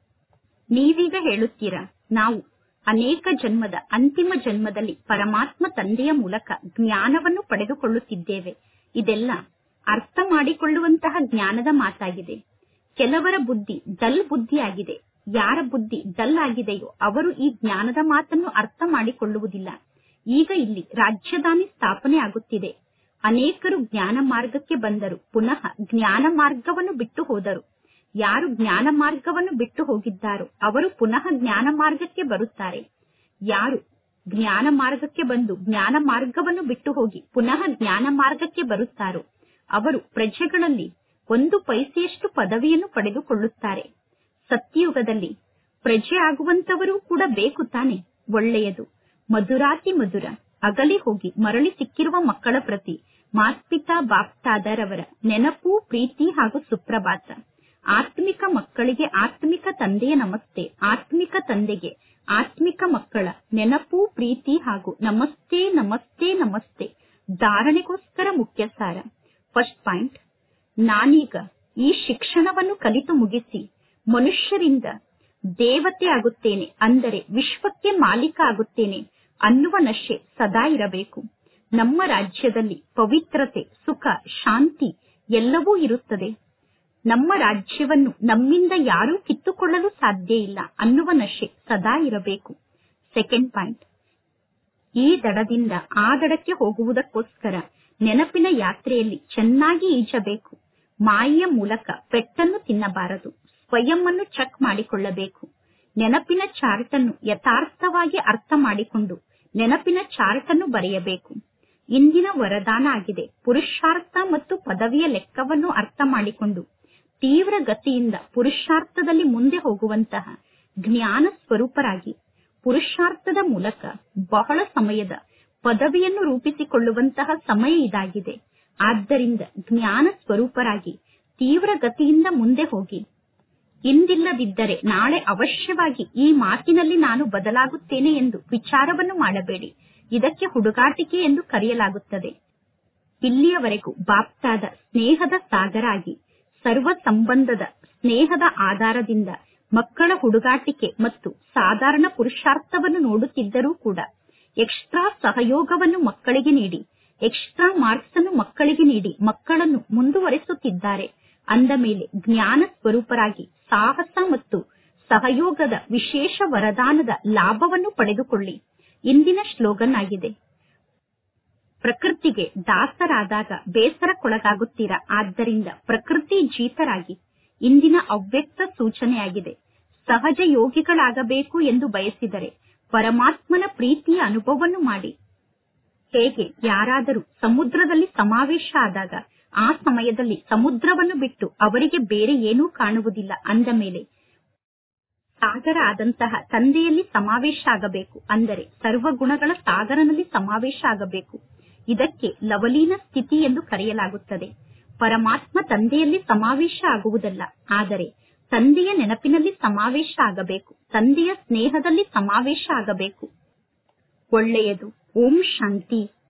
ನೀವೀಗ ಹೇಳುತ್ತೀರಾ, ನಾವು ಅನೇಕ ಜನ್ಮದ ಅಂತಿಮ ಜನ್ಮದಲ್ಲಿ ಪರಮಾತ್ಮ ತಂದೆಯ ಮೂಲಕ ಜ್ಞಾನವನ್ನು ಪಡೆದುಕೊಳ್ಳುತ್ತಿದ್ದೇವೆ. ಇದೆಲ್ಲ ಅರ್ಥ ಮಾಡಿಕೊಳ್ಳುವಂತಹ ಜ್ಞಾನದ ಮಾತಾಗಿದೆ. ಕೆಲವರ ಬುದ್ಧಿ ಡಲ್ ಬುದ್ಧಿಯಾಗಿದೆ. ಯಾರ ಬುದ್ಧಿ ಡಲ್ ಆಗಿದೆಯೋ ಅವರು ಈ ಜ್ಞಾನದ ಮಾತನ್ನು ಅರ್ಥ ಮಾಡಿಕೊಳ್ಳುವುದಿಲ್ಲ. ಈಗ ಇಲ್ಲಿ ರಾಜ್ಯಧಾನಿ ಸ್ಥಾಪನೆ ಆಗುತ್ತಿದೆ. ಅನೇಕರು ಜ್ಞಾನ ಮಾರ್ಗಕ್ಕೆ ಬಂದರು, ಪುನಃ ಜ್ಞಾನ ಮಾರ್ಗವನ್ನು ಬಿಟ್ಟು ಹೋದರು. ಯಾರು ಜ್ಞಾನ ಮಾರ್ಗವನ್ನು ಬಿಟ್ಟು ಹೋಗಿದ್ದಾರೋ ಅವರು ಪುನಃ ಜ್ಞಾನ ಮಾರ್ಗಕ್ಕೆ ಬರುತ್ತಾರೆ. ಯಾರು ಜ್ಞಾನ ಮಾರ್ಗಕ್ಕೆ ಬಂದು ಜ್ಞಾನ ಮಾರ್ಗವನ್ನು ಬಿಟ್ಟು ಹೋಗಿ ಪುನಃ ಜ್ಞಾನ ಮಾರ್ಗಕ್ಕೆ ಬರುತ್ತಾರೋ ಅವರು ಪ್ರಜೆಗಳಲ್ಲಿ 1 ಪೈಸೆಯಷ್ಟು ಪದವಿಯನ್ನು ಪಡೆದುಕೊಳ್ಳುತ್ತಾರೆ. ಸತ್ಯಯುಗದಲ್ಲಿ ಪ್ರಜೆ ಆಗುವಂತವರೂ ಕೂಡ ಬೇಕು ತಾನೆ. ಒಳ್ಳೆಯದು, ಮಧುರಾತಿ ಮಧುರ. ಅಗಲಿ ಹೋಗಿ ಮರಳಿ ಸಿಕ್ಕಿರುವ ಮಕ್ಕಳ ಪ್ರತಿ ಮಾತ್ಪಿತಾ ಬಾಪ್ತಾದರವರ ನೆನಪು, ಪ್ರೀತಿ ಹಾಗೂ ಸುಪ್ರಭಾತ. ಆತ್ಮಿಕ ಮಕ್ಕಳಿಗೆ ಆತ್ಮಿಕ ತಂದೆಯ ನಮಸ್ತೆ. ಆತ್ಮಿಕ ತಂದೆಗೆ ಆತ್ಮಿಕ ಮಕ್ಕಳ ನೆನಪು, ಪ್ರೀತಿ ಹಾಗೂ ನಮಸ್ತೆ ನಮಸ್ತೆ ನಮಸ್ತೆ. ಧಾರಣೆಗೋಸ್ಕರ ಮುಖ್ಯ ಸಾರ. ಫಸ್ಟ್ ಪಾಯಿಂಟ್, ನಾನೀಗ ಈ ಶಿಕ್ಷಣವನ್ನು ಕಲಿತು ಮುಗಿಸಿ ಮನುಷ್ಯರಿಂದ ದೇವತೆ ಆಗುತ್ತೇನೆ, ಅಂದರೆ ವಿಶ್ವಕ್ಕೆ ಮಾಲೀಕ ಆಗುತ್ತೇನೆ ಅನ್ನುವ ನಶೆ ಸದಾ ಇರಬೇಕು. ನಮ್ಮ ರಾಜ್ಯದಲ್ಲಿ ಪವಿತ್ರತೆ, ಸುಖ, ಶಾಂತಿ ಎಲ್ಲವೂ ಇರುತ್ತದೆ. ನಮ್ಮ ರಾಜ್ಯವನ್ನು ನಮ್ಮಿಂದ ಯಾರೂ ಕಿತ್ತುಕೊಳ್ಳಲು ಸಾಧ್ಯ ಇಲ್ಲ ಅನ್ನುವ ನಶೆ ಸದಾ ಇರಬೇಕು. ಸೆಕೆಂಡ್ ಪಾಯಿಂಟ್, ಈ ದಡದಿಂದ ಆ ದಡಕ್ಕೆ ಹೋಗುವುದಕ್ಕೋಸ್ಕರ ನೆನಪಿನ ಯಾತ್ರೆಯಲ್ಲಿ ಚೆನ್ನಾಗಿ ಈಜಬೇಕು. ಮಾಯೆಯ ಮೂಲಕ ಪೆಟ್ಟನ್ನು ತಿನ್ನಬಾರದು. ಸ್ವಯಂ ಅನ್ನು ಚೆಕ್ ಮಾಡಿಕೊಳ್ಳಬೇಕು. ನೆನಪಿನ ಚಾರ್ಟ್ ಅನ್ನು ಯಥಾರ್ಥವಾಗಿ ಅರ್ಥ ಮಾಡಿಕೊಂಡು ನೆನಪಿನ ಚಾರ್ಟ್ ಅನ್ನು ಬರೆಯಬೇಕು. ಇಂದಿನ ವರದಾನ ಆಗಿದೆ, ಪುರುಷಾರ್ಥ ಮತ್ತು ಪದವಿಯ ಲೆಕ್ಕವನ್ನು ಅರ್ಥ ಮಾಡಿಕೊಂಡು ತೀವ್ರ ಗತಿಯಿಂದ ಪುರುಷಾರ್ಥದಲ್ಲಿ ಮುಂದೆ ಹೋಗುವಂತಹ ಜ್ಞಾನ ಸ್ವರೂಪರಾಗಿ ಪುರುಷಾರ್ಥದ ಮೂಲಕ ಬಹಳ ಸಮಯದ ಪದವಿಯನ್ನು ರೂಪಿಸಿಕೊಳ್ಳುವಂತಹ ಸಮಯ ಇದಾಗಿದೆ. ಆದ್ದರಿಂದ ಜ್ಞಾನ ಸ್ವರೂಪರಾಗಿ ತೀವ್ರ ಗತಿಯಿಂದ ಮುಂದೆ ಹೋಗಿ. ಇಂದಿಲ್ಲದಿದ್ದರೆ ನಾಳೆ ಅವಶ್ಯವಾಗಿ ಈ ಮಾತಿನಲ್ಲಿ ನಾನು ಬದಲಾಗುತ್ತೇನೆ ಎಂದು ವಿಚಾರವನ್ನು ಮಾಡಬೇಡಿ. ಇದಕ್ಕೆ ಹುಡುಗಾಟಿಕೆ ಎಂದು ಕರೆಯಲಾಗುತ್ತದೆ. ಇಲ್ಲಿಯವರೆಗೂ ಬಾಪ್ತಾದ ಸ್ನೇಹದ ಸಾಗರ ಆಗಿ ಸರ್ವ ಸಂಬಂಧದ ಸ್ನೇಹದ ಆಧಾರದಿಂದ ಮಕ್ಕಳ ಹುಡುಗಾಟಿಕೆ ಮತ್ತು ಸಾಧಾರಣ ಪುರುಷಾರ್ಥವನ್ನು ನೋಡುತ್ತಿದ್ದರೂ ಕೂಡ ಎಕ್ಸ್ಟ್ರಾ ಸಹಯೋಗವನ್ನು ಮಕ್ಕಳಿಗೆ ನೀಡಿ, ಎಕ್ಸ್ಟ್ರಾ ಮಾರ್ಕ್ಸ್ ಅನ್ನು ಮಕ್ಕಳಿಗೆ ನೀಡಿ ಮಕ್ಕಳನ್ನು ಮುಂದುವರೆಸುತ್ತಿದ್ದಾರೆ. ಅಂದ ಮೇಲೆ ಜ್ಞಾನ ಸ್ವರೂಪರಾಗಿ ಸಾಹಸ ಮತ್ತು ಸಹಯೋಗದ ವಿಶೇಷ ವರದಾನದ ಲಾಭವನ್ನು ಪಡೆದುಕೊಳ್ಳಿ. ಇಂದಿನ ಸ್ಲೋಗನ್ ಆಗಿದೆ, ಪ್ರಕೃತಿಗೆ ದಾಸರಾದಾಗ ಬೇಸರಕ್ಕೊಳಗಾಗುತ್ತೀರಾ, ಆದ್ದರಿಂದ ಪ್ರಕೃತಿ ಜೀತರಾಗಿ. ಇಂದಿನ ಅವ್ಯಕ್ತ ಸೂಚನೆಯಾಗಿದೆ, ಸಹಜ ಯೋಗಿಗಳಾಗಬೇಕು ಎಂದು ಬಯಸಿದರೆ ಪರಮಾತ್ಮನ ಪ್ರೀತಿಯ ಅನುಭವವನ್ನು ಮಾಡಿ. ಹೇಗೆ ಯಾರಾದರೂ ಸಮುದ್ರದಲ್ಲಿ ಸಮಾವೇಶ ಆದಾಗ ಆ ಸಮಯದಲ್ಲಿ ಸಮುದ್ರವನ್ನು ಬಿಟ್ಟು ಅವರಿಗೆ ಬೇರೆ ಏನೂ ಕಾಣುವುದಿಲ್ಲ. ಅಂದ ಮೇಲೆ ಸಾಗರ ಆದಂತಹ ತಂದೆಯಲ್ಲಿ ಸಮಾವೇಶ ಆಗಬೇಕು, ಅಂದರೆ ಸರ್ವಗುಣಗಳ ಸಾಗರನಲ್ಲಿ ಸಮಾವೇಶ ಆಗಬೇಕು. ಇದಕ್ಕೆ ಲವಲೀನ ಸ್ಥಿತಿ ಎಂದು ಕರೆಯಲಾಗುತ್ತದೆ. ಪರಮಾತ್ಮ ತಂದೆಯಲ್ಲಿ ಸಮಾವೇಶ ಆಗುವುದಲ್ಲ, ಆದರೆ ತಂದೆಯ ನೆನಪಿನಲ್ಲಿ ಸಮಾವೇಶ ಆಗಬೇಕು, ತಂದೆಯ ಸ್ನೇಹದಲ್ಲಿ ಸಮಾವೇಶ ಆಗಬೇಕು. ಒಳ್ಳೆಯದು. ಓಂ ಶಾಂತಿ.